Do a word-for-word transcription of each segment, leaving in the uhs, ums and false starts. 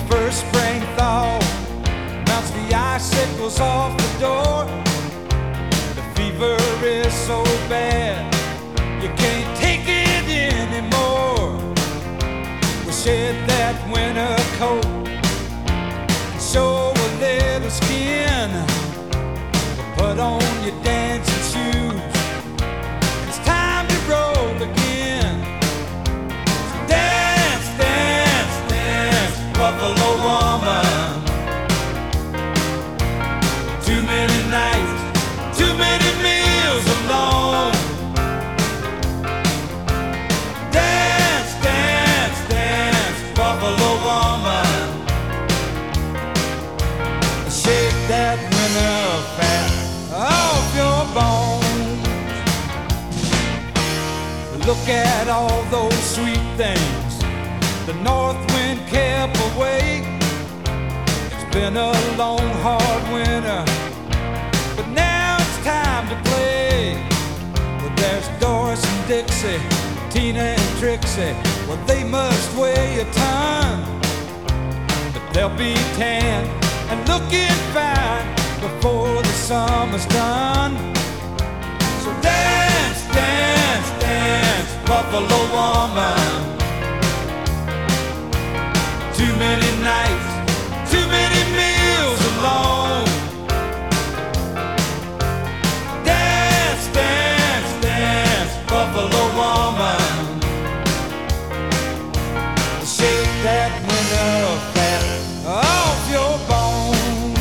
first spring thaw melts the icicles off the door. The fever is so bad you can't take it anymore. We shed that winter coat, show a little skin. We put on your dancing shoes, it's time to roll again. So dance, dance, dance, Buffalo woman. Too many nights, too many meals alone. Dance, dance, dance, Buffalo woman. Shake that winter fat off your bones. Look at all those sweet things the north wind kept away. It's been a long, hard winter, but now it's time to play. Well, there's Doris and Dixie, Tina and Trixie. Well, they must weigh a ton, but they'll be tan and looking fine before the summer's done. So dance, dance, dance, Buffalo woman. Too many nights, too many meals alone. Dance, dance, dance, Buffalo woman. Shake that winter fat off your bones.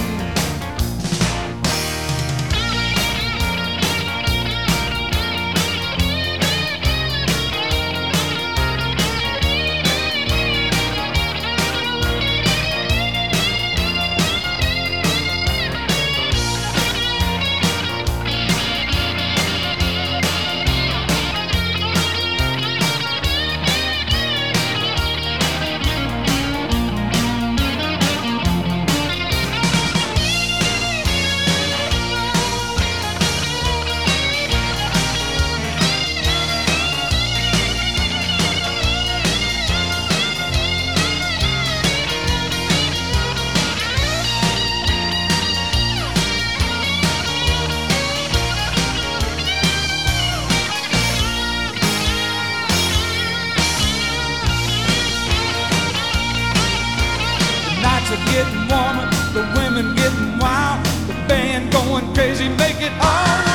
Are getting warmer, the women getting wild, the band going crazy, make it all